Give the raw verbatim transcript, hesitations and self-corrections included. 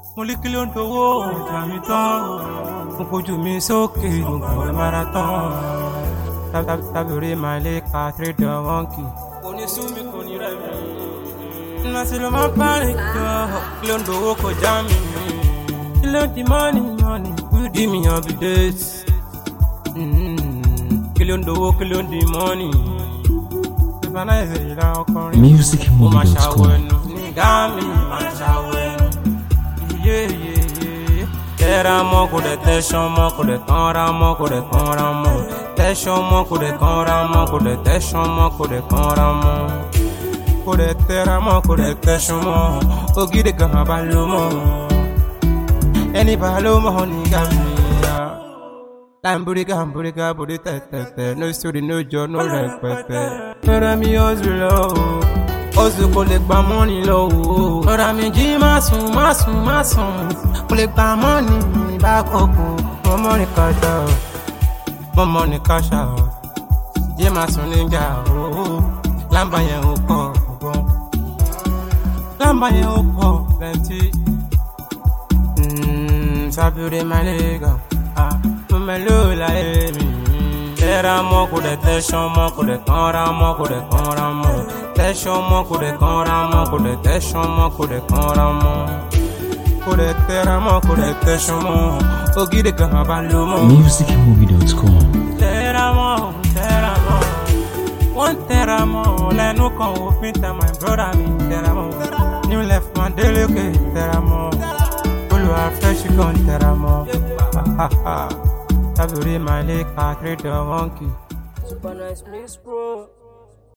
mo lé kí ló ń dowó ọjà mi tán mo kojú mi sókè mo kọ̀wé marathon tábìrì máa lé ka tírèdọ̀ wọ́nkì kò ní sú mi kò ní rẹ̀ mí nasi ló máa panic jọ kí ló ń dowó kọjá mi kí ló di money money good me on the dates kí ló ń dowó kí ló ń di money ìbáná ìrẹ̀lẹ̀ ìlà ọkùnrin music movie dot com. nígbà mi máa ṣàwẹ̀ tẹ́ra mọ́ kò dẹ̀ tẹ́ṣán mọ́ kò dẹ̀ kanra mọ́ kò dẹ̀ kanra mọ́ tẹ́ṣán mọ́ kò dẹ̀ kanra mọ́ kò dẹ̀ tẹ́ṣán mọ́ kò dẹ̀ kanra mọ́ kò dẹ̀ tẹ́ra mọ́ kò dẹ̀ tẹ́ṣán mọ́ ògidì kan bá ló mọ́ ẹni bá ló mọ́ nígbà mi ya lamburiga lamburiga bòde tẹ̀tẹ̀tẹ̀ no story no jọ no rẹpẹtẹ tẹ́ra mi ó zù lọ́wọ́ oṣù kò lè gba mọ́ni lọ́wọ́ lọ́ra mi jí má sùn má sùn má sùn kò lè gba mọ́ni bá kókó mọ́mọ́ ní káṣá mọ́mọ́ ní káṣá jí má sùn níjà ooo lámbà yẹn ò pọ̀ ọ̀gbọ́n lámbà yẹn ò pọ̀ plenty sábìrì máa lè gà mo mẹ́lò láyé mi tẹ́ra mọ́ kò dẹ̀ tẹ́ṣán mọ́ kò dẹ̀ kanra mọ́ kò dẹ̀ kanra mọ́ tẹ́ṣán mọ́ kò dẹ̀ kanra mọ́ kò dẹ̀ tẹ́ṣán mọ́ kò dẹ̀ kanra mọ́ kò dẹ̀ tẹ́ra mọ́ kò dẹ̀ tẹ́ṣán mọ́ ògidì kan bá ló mọ́. music movie dot com. tẹ́ra mọ́ tẹ́ra mọ́ wọ́n tẹ́ra mọ́ lẹ́nu kan òfin tẹ my brother mi tẹ́ra mọ́ new left man délékè tẹ́ra mọ́ olùwà fresh gan tẹ́ra mọ́ tábìrì máa lé ka tírèdọ̀ wọ́nkì. Super nice mix, bro.